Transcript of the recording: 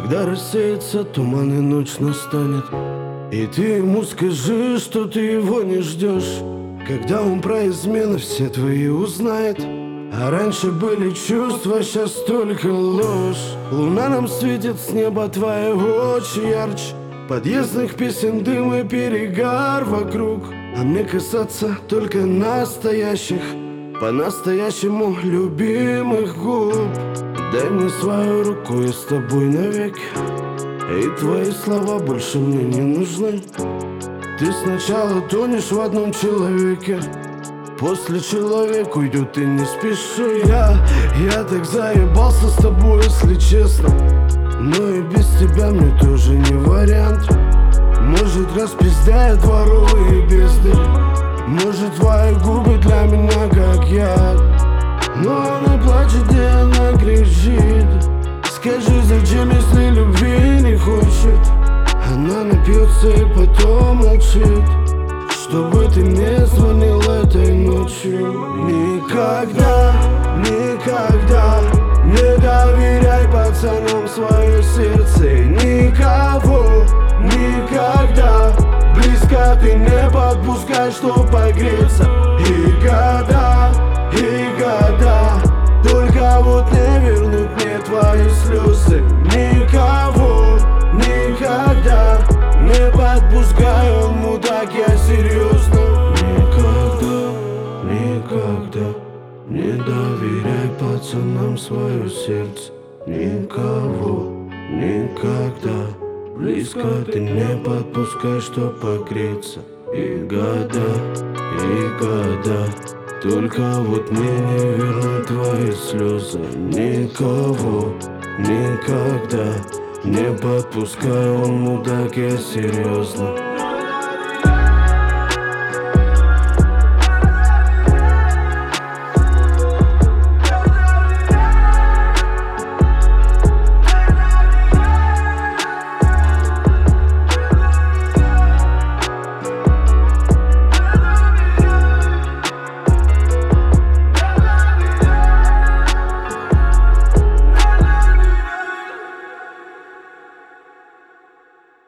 Когда рассеется туман и ночь настанет, и ты ему скажи, что ты его не ждешь. Когда он про измены все твои узнает, а раньше были чувства, сейчас только ложь. Луна нам светит с неба твоего очи ярче, подъездных песен дым и перегар вокруг. А мне касаться только настоящих, по-настоящему любимых губ. Дай мне свою руку, я с тобой навеки, и твои слова больше мне не нужны. Ты сначала тонешь в одном человеке, после человек уйдет, и не спеши. Я так заебался с тобой, если честно, но и без тебя мне тоже не вариант. Может, распиздяют дворовые бездари, может, твои губы для меня как яд. Но она плачет, где она кричит. Скажи, зачем, если любви не хочет? Она напьется и потом молчит, чтобы ты не звонил этой ночью. Никогда, никогда не доверяй пацанам свое сердце. Никого, никогда близко ты не подпускай, чтоб погреться. И года только вот не вернут мне твои слезы. Никого, никогда не подпускай, он мудак, я серьезно. Никогда, никогда не доверяй пацанам свое сердце. Никого, никогда близко ты не подпускай, чтоб погреться. И года только вот мне не вернут твои слезы. Никого, никогда не подпускай, он мудак, я серьезно.